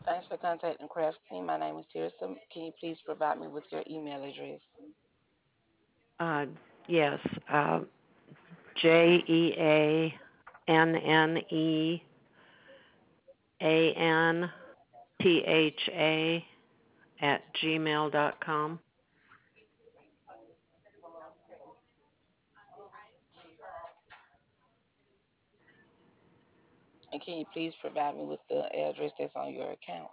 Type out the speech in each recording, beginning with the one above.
Thanks for contacting Craft Team. My name is Tirsa. Can you please provide me with your email address? Uh, yes, JeanNeantha@gmail.com. And can you please provide me with the address that's on your account?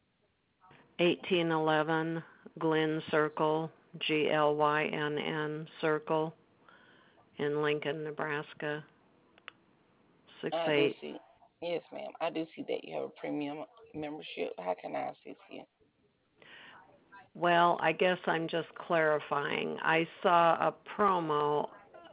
1811 Glen Circle, Glynn Circle in Lincoln, Nebraska, six I do eight. see. Yes, ma'am. I do see that you have a premium membership. How can I assist you? Well, I guess I'm just clarifying. I saw a promo.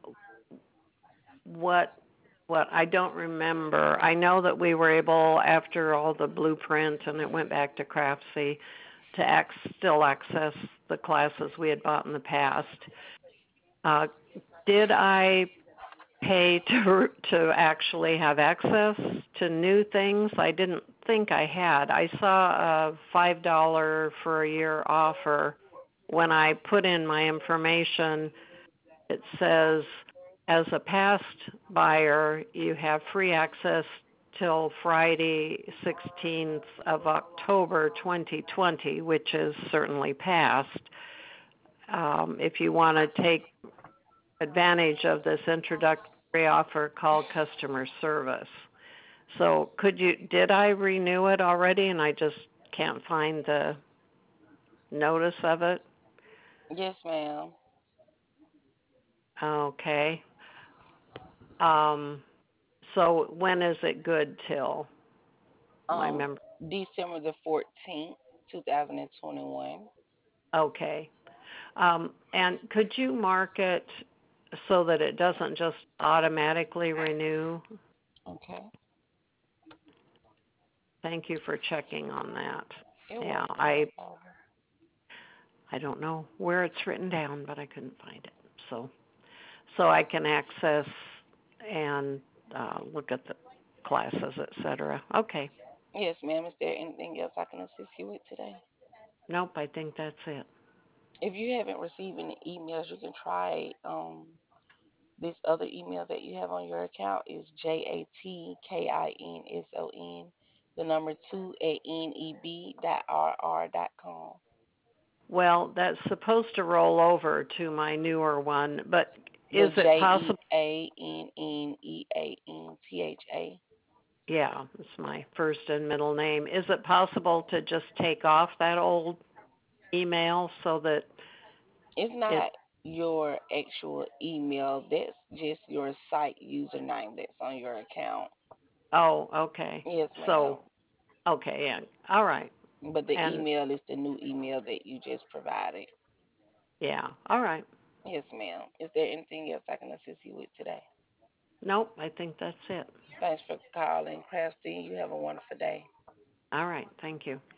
What I don't remember. I know that we were able, after all the blueprint and it went back to Craftsy, to still access the classes we had bought in the past. Uh, did I pay to actually have access to new things? I didn't think I had. I saw a $5 for a year offer. When I put in my information, it says, as a past buyer, you have free access till Friday, 16th of October 2020, which is certainly past. If you want to take advantage of this introductory offer, call customer service. So did I renew it already and I just can't find the notice of it? Yes, ma'am. Okay. Um, so when is it good till? My Um, member. December the 14th, 2021. Okay. And could you mark it so that it doesn't just automatically renew? Okay. Thank you for checking on that. You're Yeah, welcome. No I problem. I don't know where it's written down, but I couldn't find it. So I can access and look at the classes, etc. Okay. Yes, ma'am. Is there anything else I can assist you with today? Nope, I think that's it. If you haven't received any emails, you can try this other email that you have on your account is JATKINSON, the number two at NEB.RR.com. Well, that's supposed to roll over to my newer one, but The is it possible? JEANNEANTHA. Yeah, it's my first and middle name. Is it possible to just take off that old email so that It's it? not your actual email, that's just your site username that's on your account. Oh, okay. Yes, So, ma'am. okay, yeah. All right. But the And email is the new email that you just provided. yeah, all right. Yes, ma'am. Is there anything else I can assist you with today? Nope, I think that's it. Thanks for calling, Crafty. You have a wonderful day. All right. Thank you.